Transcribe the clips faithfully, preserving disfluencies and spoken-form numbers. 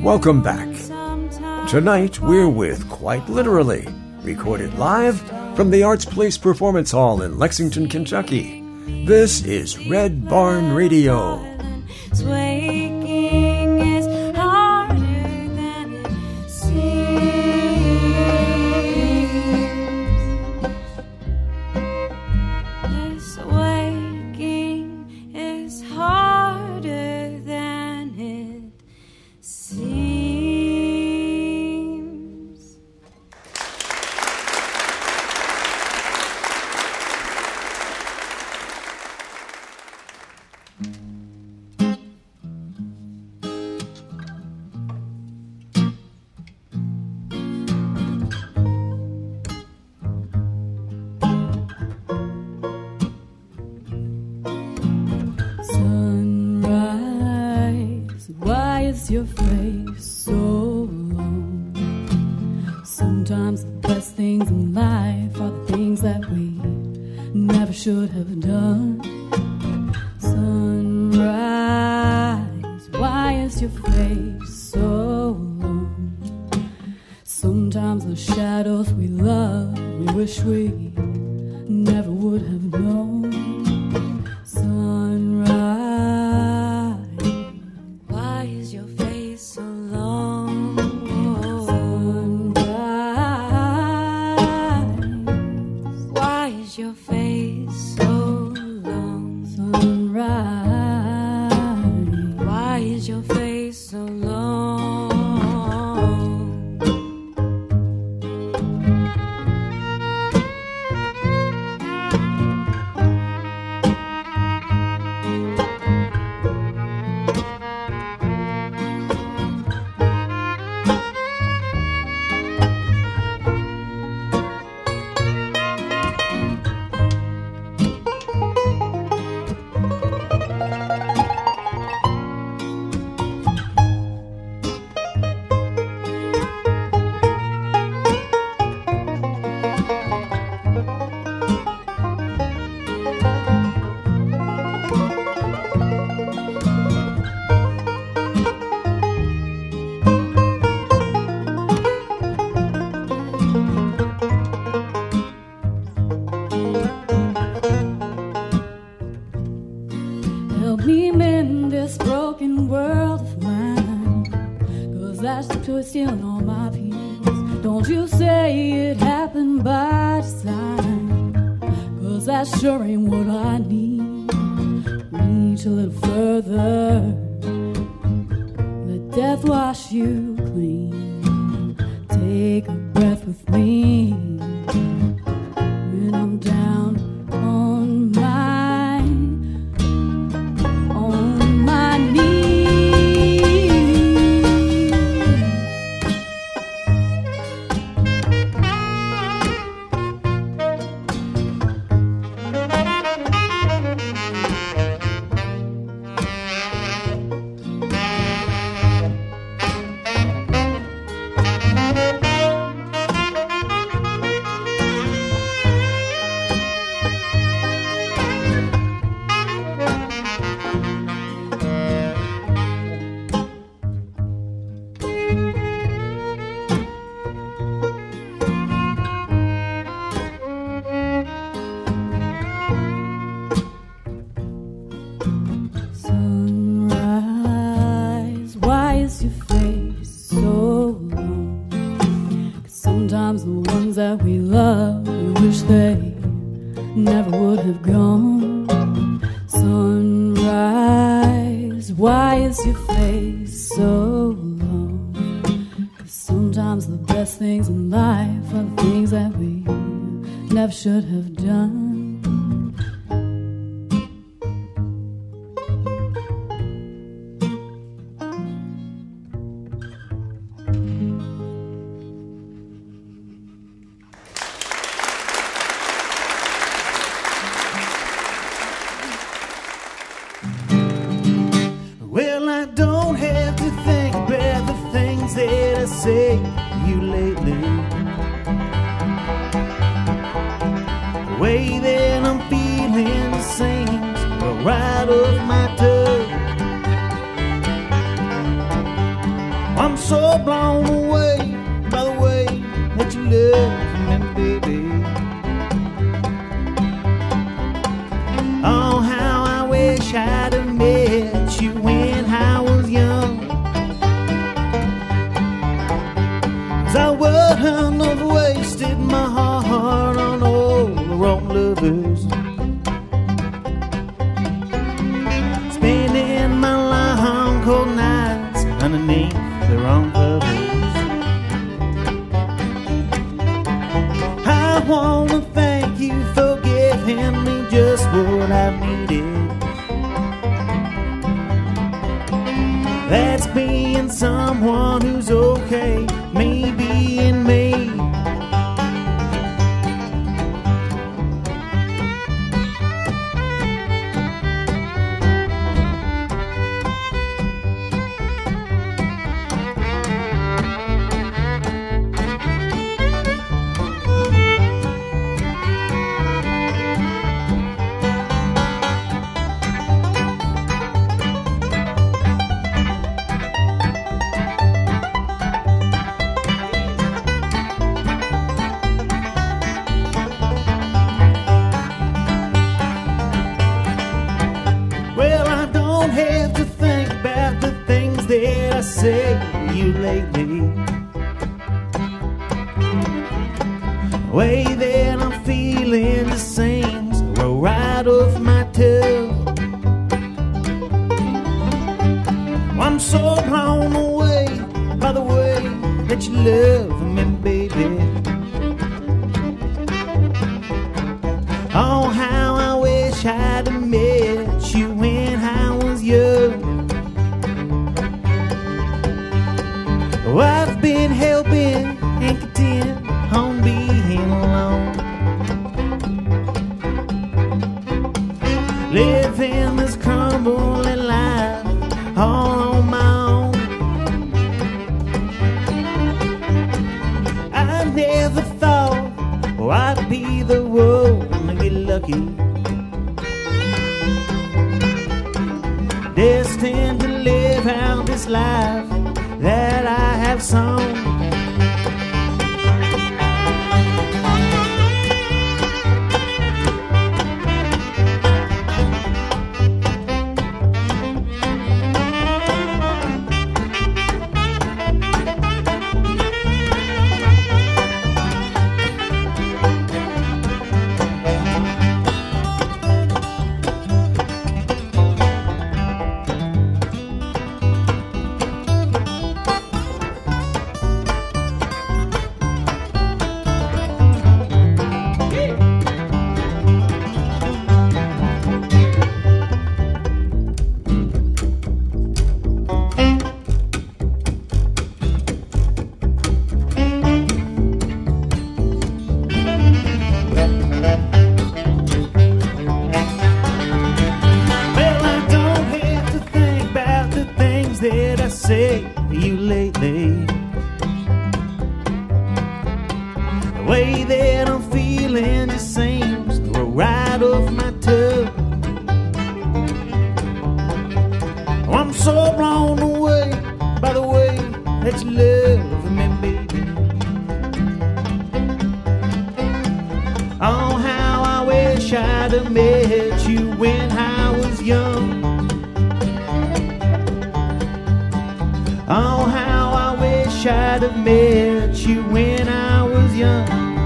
Welcome back. Tonight we're with Quite Literally, recorded live from the Arts Place Performance Hall in Lexington, Kentucky. This is Red Barn Radio. Waking is harder than it seems. This waking is harder than it seems. Sunrise, why is your face so long? Sometimes the best things in life are the things that we never should have done. Sunrise, why is your face so long? Sometimes the shadows we love, we wish we never would have known. Sunrise, why is your face so long? Sunrise, why is your face so long? Sunrise, why is your face so long? Help me mend this broken world of mine, 'cause that's the twisting on my piece. Don't you say it happened by design, 'cause that sure ain't what I need. Reach a little further, let death wash you clean. Take a breath with me when I'm down on my on my knees. Sunrise, why is your face so long? 'Cause sometimes the ones that we love, we wish they never would have gone. Sunrise, why is your face so long? 'Cause sometimes the best things in life are the things that we never should have done. Well, I don't have to think about the things that I say to you lately. The way that I'm feeling sings right off my tongue. I'm so blown away by the way that you love me, baby. Oh, how I wish I'd have met you when I was young. 'Cause I wouldn't have wasted my heart on all the wrong lovers, spending my long cold nights underneath the wrong covers. I wanna thank you for giving me just what I needed. That's being someone who's okay, me being me. Say you lately, way that I'm feeling the same, so right off my toe. I'm so blown away by the way that you love me, baby. Oh, how I wish I'd have met you when I was young. I've been hell-bent and content on being alone, living this crumbling life all on my own. I never thought oh, I'd be the one to get lucky, destined to live out this life that I have sown. Say you lately, the way that I'm feeling just seems to roll right off my tongue. Oh, I'm so blown away by the way that you love me, baby. Oh, how I wish I'd have met you when I was young. Oh, how I wish I'd have met you when I was young.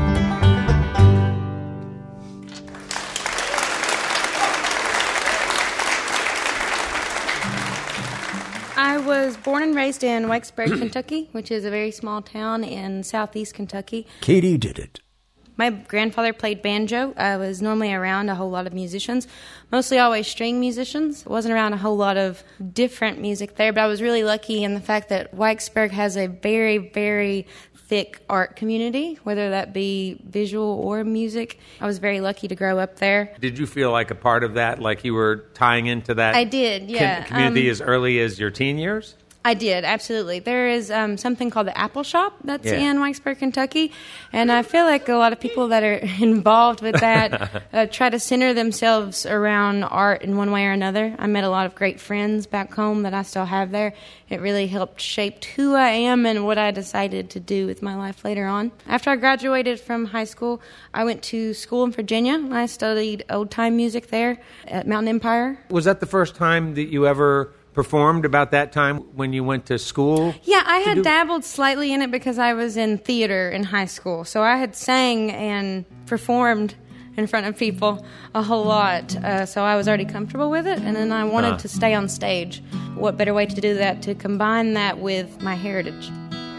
I was born and raised in Whitesburg, Kentucky, which is a very small town in southeast Kentucky. Katie did it. My grandfather played banjo. I was normally around a whole lot of musicians, mostly always string musicians. I wasn't around a whole lot of different music there, but I was really lucky in the fact that Whitesburg has a very, very thick art community, whether that be visual or music. I was very lucky to grow up there. Did you feel like a part of that, like you were tying into that I did, yeah. com- community um, as early as your teen years? I did, absolutely. There is um, something called the Apple Shop that's Yeah. in Whitesburg, Kentucky, and I feel like a lot of people that are involved with that uh, try to center themselves around art in one way or another. I met a lot of great friends back home that I still have there. It really helped shape who I am and what I decided to do with my life later on. After I graduated from high school, I went to school in Virginia. I studied old-time music there at Mountain Empire. Was that the first time that you ever performed about that time when you went to school? Yeah, I had do- dabbled slightly in it because I was in theater in high school. So I had sang and performed in front of people a whole lot. Uh, so I was already comfortable with it, and then I wanted Uh. to stay on stage. What better way to do that, to combine that with my heritage?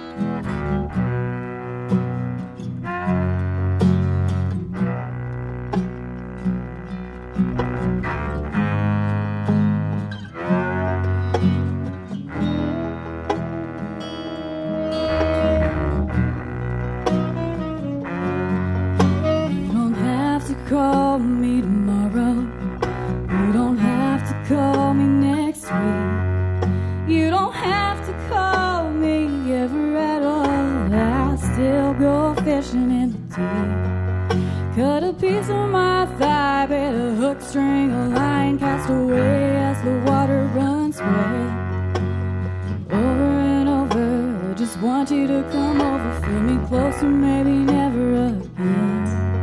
You don't have to call me tomorrow. You don't have to call me next week. You don't have to call me ever at all. I still go fishing in the deep. Cut a piece of my thigh, bait a hook, string, a line, cast away as the water runs away. Over and over, I just want you to come over, feel me closer, maybe never again.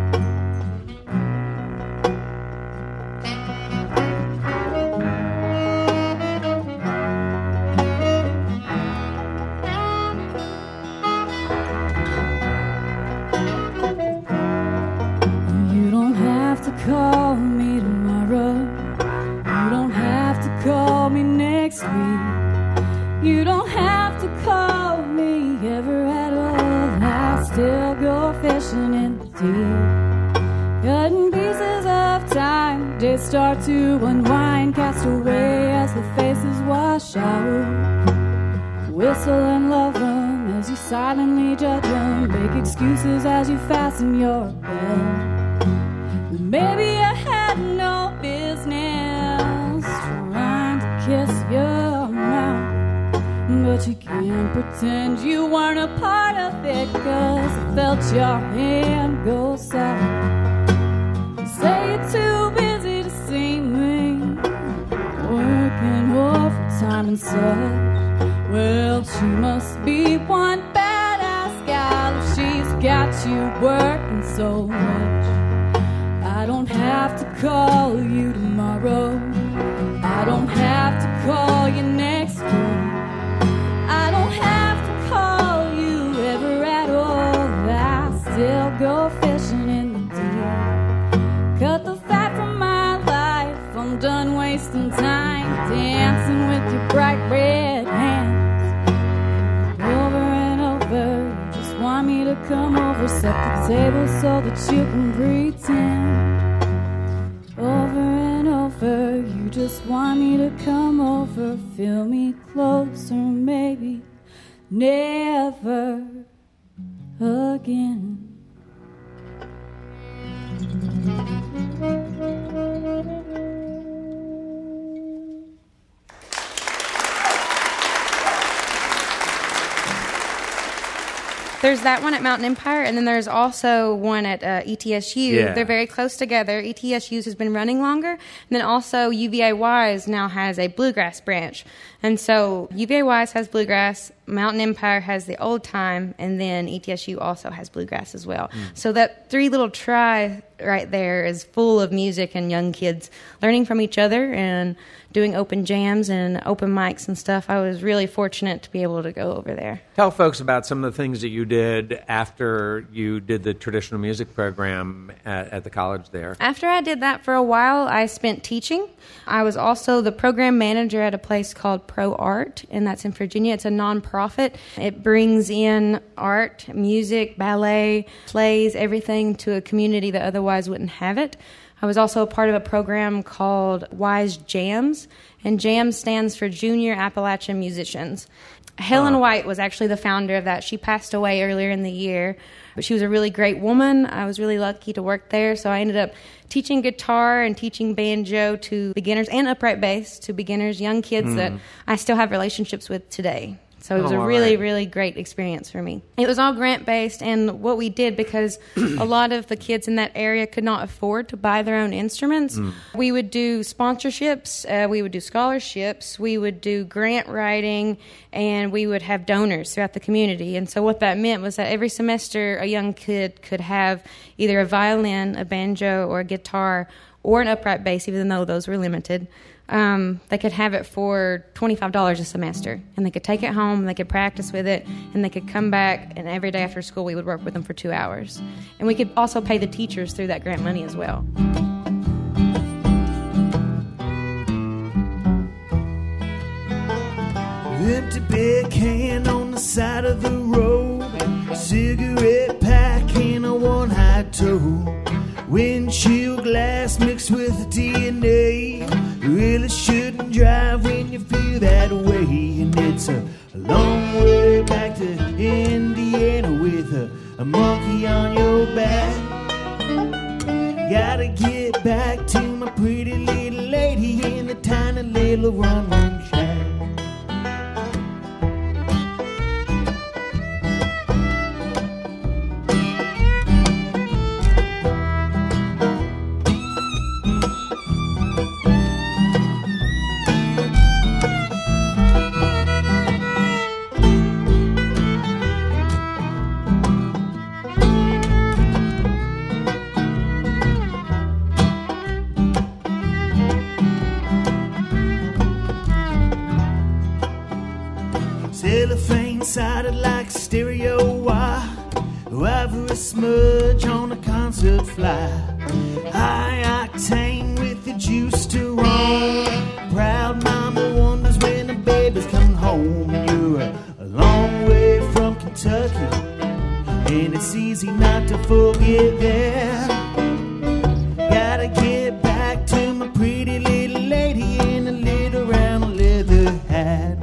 You don't have to call me tomorrow. You don't have to call me next week. You don't have to call me ever at all. I still go fishing in the deep. Cutting pieces of time, days start to unwind, cast away as the faces wash out. Whistle and love them as you silently judge them. Make excuses as you fasten your belt. Maybe I had no business trying to kiss your mouth, but you can't pretend you weren't a part of it, 'cause I felt your hand go south. You say you're too busy to see me, working overtime and such. Well, she must be one badass gal if she's got you working so much. I don't have to call you tomorrow. I don't have to call you next week. I don't have to call you ever at all. I still go fishing in the deep. Cut the fat from my life. I'm done wasting time dancing with your bright red hands. Over and over, you just want me to come over, set the table so that you can pretend. Over and over, you just want me to come over, feel me closer, maybe never again. There's that one at Mountain Empire, and then there's also one at uh, E T S U. Yeah. They're very close together. E T S U's has been running longer, and then also U V A Y's now has a bluegrass branch. And so U V A Y's has bluegrass, Mountain Empire has the old time, and then E T S U also has bluegrass as well. Mm. So that three little try right there is full of music and young kids learning from each other and doing open jams and open mics and stuff. I was really fortunate to be able to go over there. Tell folks about some of the things that you did after you did the traditional music program at, at the college there. After I did that for a while, I spent teaching. I was also the program manager at a place called Pro Art, and that's in Virginia. It's a nonprofit. It brings in art, music, ballet, plays, everything to a community that otherwise wouldn't have it. I was also a part of a program called WISE Jams, and JAMS stands for Junior Appalachian Musicians. Helen White was actually the founder of that. She passed away earlier in the year, but she was a really great woman. I was really lucky to work there, so I ended up teaching guitar and teaching banjo to beginners and upright bass to beginners, young kids mm. that I still have relationships with today. So it was oh, a really, right. really great experience for me. It was all grant-based, and what we did, because a lot of the kids in that area could not afford to buy their own instruments, mm. we would do sponsorships, uh, we would do scholarships, we would do grant writing, and we would have donors throughout the community. And so what that meant was that every semester a young kid could have either a violin, a banjo, or a guitar, or an upright bass, even though those were limited. Um, they could have it for twenty-five dollars a semester, and they could take it home, and they could practice with it, and they could come back, and every day after school we would work with them for two hours. And we could also pay the teachers through that grant money as well. Empty beer can on the side of the road, cigarette pack in a one-high toe, windshield glass mixed with D N A. You really shouldn't drive when you feel that way, and it's a long way back to Indiana with a, a monkey on your back. Gotta get back to my pretty little lady in the tiny little one-room shack. Cellophane sided like stereo wire, ivory smudge on a concert fly, high octane with the juice to roll. Proud mama wonders when the baby's coming home. You're a, a long way from Kentucky, and it's easy not to forget that. Gotta get back to my pretty little lady in a little round leather hat.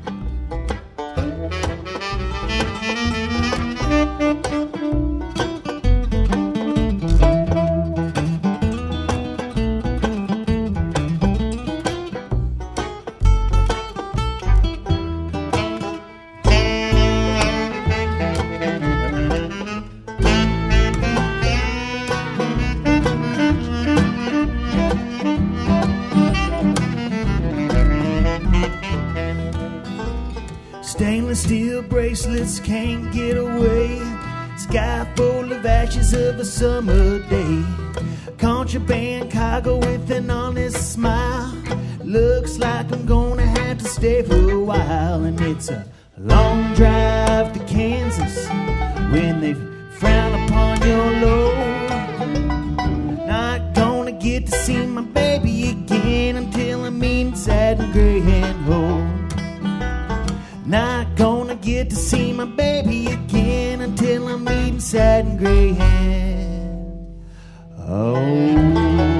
Stainless steel bracelets can't get away. Sky full of ashes of a summer day. Contraband cargo with an honest smile. Looks like I'm gonna have to stay for a while. And it's a long drive to Kansas when they frown upon your load. Not gonna get to see my baby again until I'm inside a Greyhound hole. Not gonna get to see my baby again until I'm inside a Greyhound. Oh.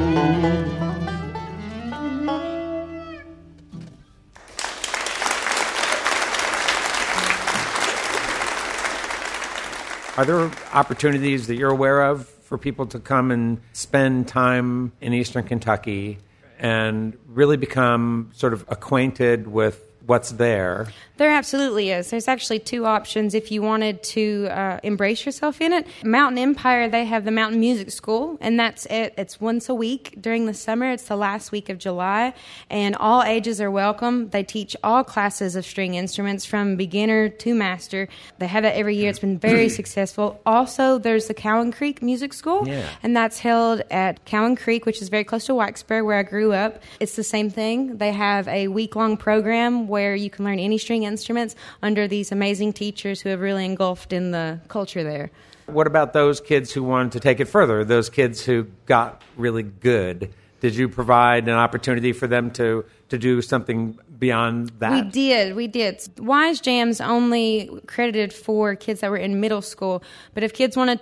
Are there opportunities that you're aware of for people to come and spend time in Eastern Kentucky and really become sort of acquainted with what's there? There absolutely is. There's actually two options if you wanted to uh, embrace yourself in it. Mountain Empire, they have the Mountain Music School, and that's it. It's once a week during the summer. It's the last week of July, and all ages are welcome. They teach all classes of string instruments from beginner to master. They have that every year. It's been very successful. Also, there's the Cowan Creek Music School, yeah. and that's held at Cowan Creek, which is very close to Whitesburg, where I grew up. It's the same thing. They have a week-long program where you can learn any string instruments under these amazing teachers who have really engulfed in the culture there. What about those kids who wanted to take it further, those kids who got really good? Did you provide an opportunity for them to, to do something beyond that? We did. We did. WISE Jams only credited for kids that were in middle school, but if kids wanted to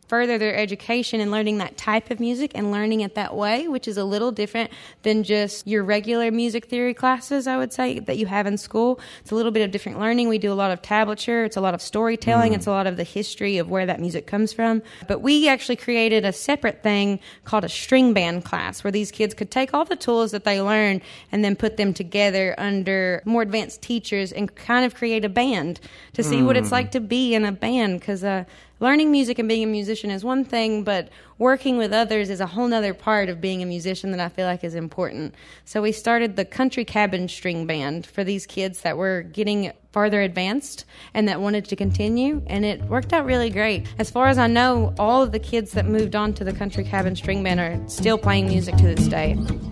further their education in learning that type of music and learning it that way, which is a little different than just your regular music theory classes, I would say, that you have in school. It's a little bit of different learning. We do a lot of tablature. It's a lot of storytelling. Mm. It's a lot of the history of where that music comes from. But we actually created a separate thing called a string band class, where these kids could take all the tools that they learned and then put them together under more advanced teachers and kind of create a band to see mm. what it's like to be in a band, because uh, learning music and being a musician is one thing, but working with others is a whole other part of being a musician that I feel like is important. So we started the Country Cabin String Band for these kids that were getting farther advanced and that wanted to continue, and it worked out really great. As far as I know, all of the kids that moved on to the Country Cabin String Band are still playing music to this day.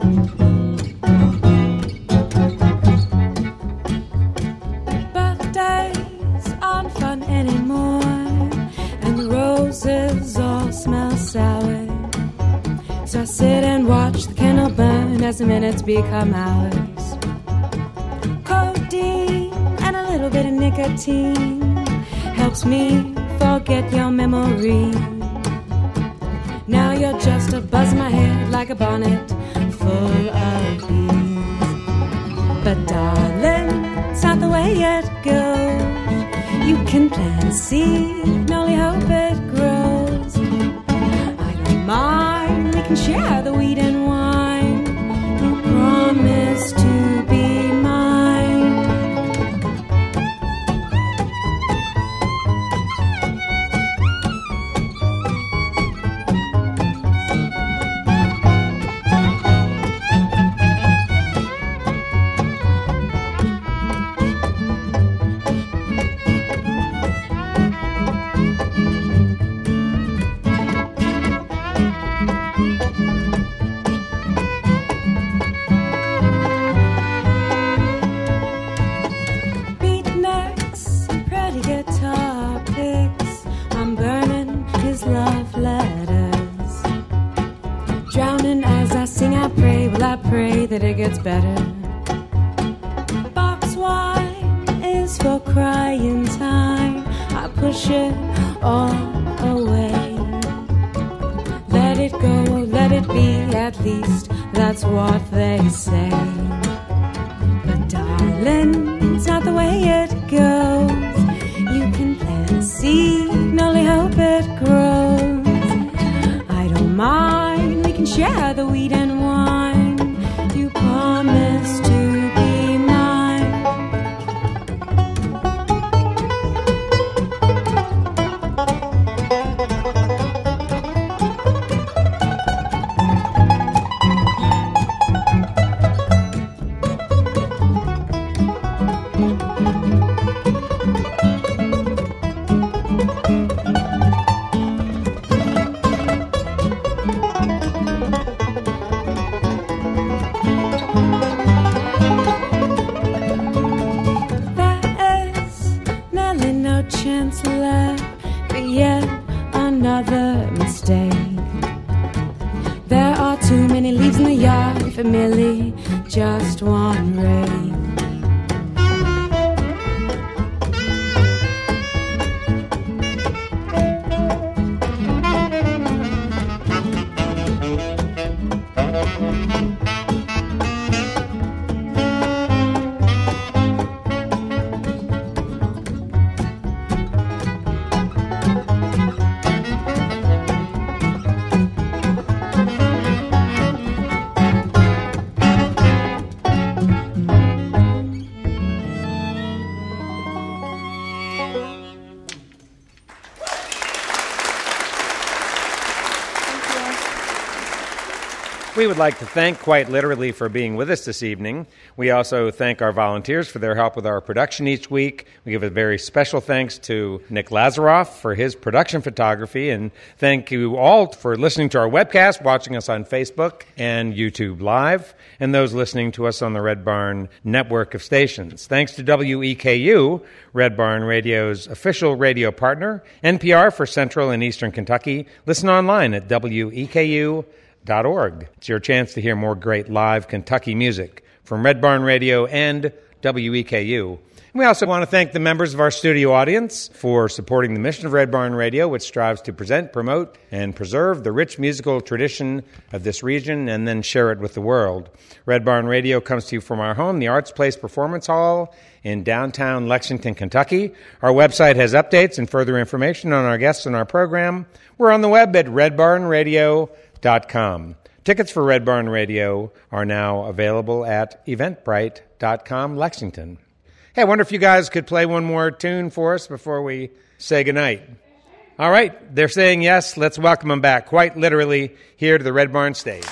Birthdays aren't fun anymore, and the roses all smell sour. So I sit and watch the candle burn as the minutes become hours. Codeine and a little bit of nicotine helps me forget your memory. Now you're just a buzz in my head like a bonnet full of bees. But darling, it's not the way it goes. You can plant a seed, only hope it grows. I don't mind, we can share the wheat and wine. You promise to be mine. That it gets better. Box wine is for crying time. I push it all away. Let it go, let it be, at least that's what they say. But darling, it's not the way it goes. You can plant a seed and only hope it grows. I don't mind, we can share the wheat and wine. You promise to be mine. Millie, just one ray. We would like to thank Quite Literally for being with us this evening. We also thank our volunteers for their help with our production each week. We give a very special thanks to Nick Lazaroff for his production photography, and thank you all for listening to our webcast, watching us on Facebook and YouTube Live, and those listening to us on the Red Barn network of stations. Thanks to W E K U, Red Barn Radio's official radio partner, N P R for Central and Eastern Kentucky. Listen online at W E K U dot org. It's your chance to hear more great live Kentucky music from Red Barn Radio and W E K U. We also want to thank the members of our studio audience for supporting the mission of Red Barn Radio, which strives to present, promote, and preserve the rich musical tradition of this region and then share it with the world. Red Barn Radio comes to you from our home, the Arts Place Performance Hall in downtown Lexington, Kentucky. Our website has updates and further information on our guests and our program. We're on the web at red barn radio dot com. Tickets for Red Barn Radio are now available at eventbrite dot com Lexington. Hey, I wonder if you guys could play one more tune for us before we say goodnight. All right, they're saying yes. Let's welcome them back, quite literally, here to the Red Barn stage.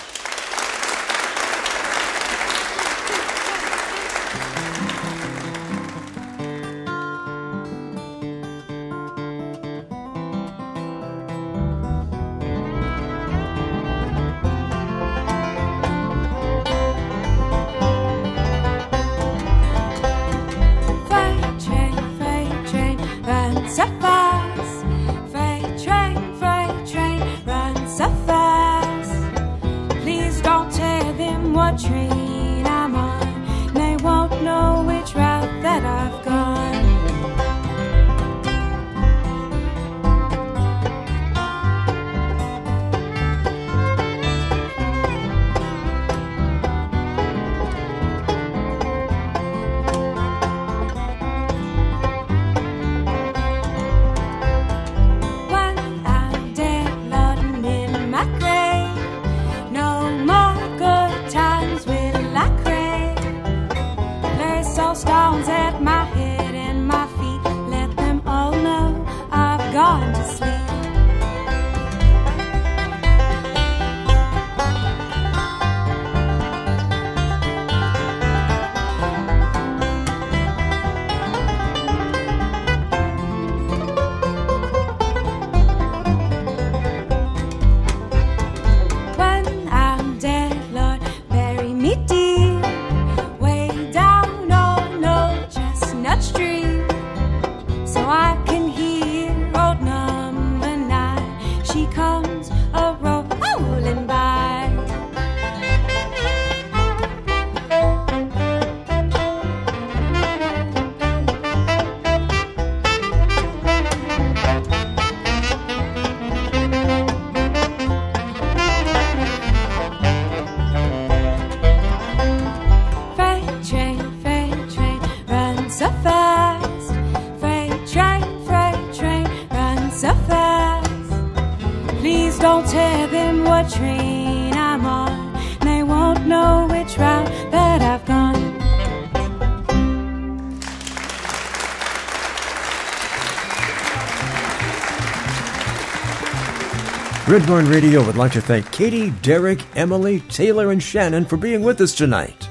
Red Barn Radio would like to thank Katie, Derek, Emily, Taylor, and Shannon for being with us tonight.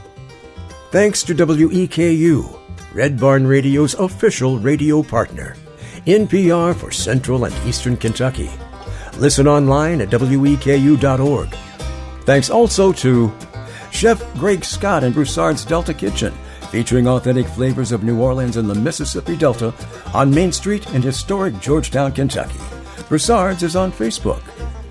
Thanks to W E K U, Red Barn Radio's official radio partner. N P R for Central and Eastern Kentucky. Listen online at W E K U dot org. Thanks also to Chef Greg Scott and Broussard's Delta Kitchen, featuring authentic flavors of New Orleans and the Mississippi Delta on Main Street in historic Georgetown, Kentucky. Broussard's is on Facebook.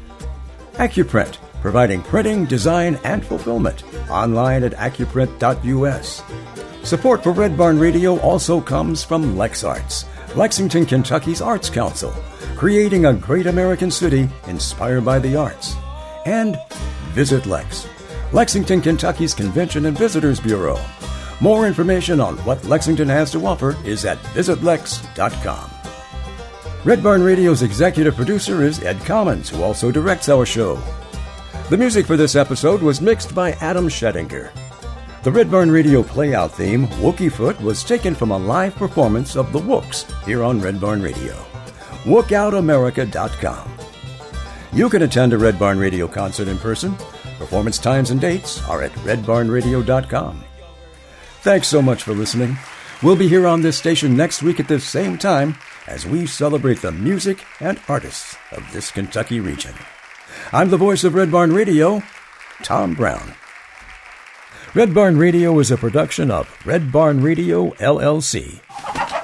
Accuprint, providing printing, design, and fulfillment. Online at accuprint dot U S. Support for Red Barn Radio also comes from LexArts, Lexington, Kentucky's Arts Council, creating a great American city inspired by the arts. And Visit Lex, Lexington, Kentucky's Convention and Visitors Bureau. More information on what Lexington has to offer is at visit lex dot com. Red Barn Radio's executive producer is Ed Commons, who also directs our show. The music for this episode was mixed by Adam Schettinger. The Red Barn Radio playout theme, Wookie Foot, was taken from a live performance of the Wooks here on Red Barn Radio. wook out america dot com. You can attend a Red Barn Radio concert in person. Performance times and dates are at red barn radio dot com. Thanks so much for listening. We'll be here on this station next week at this same time as we celebrate the music and artists of this Kentucky region. I'm the voice of Red Barn Radio, Tom Brown. Red Barn Radio is a production of Red Barn Radio, L L C.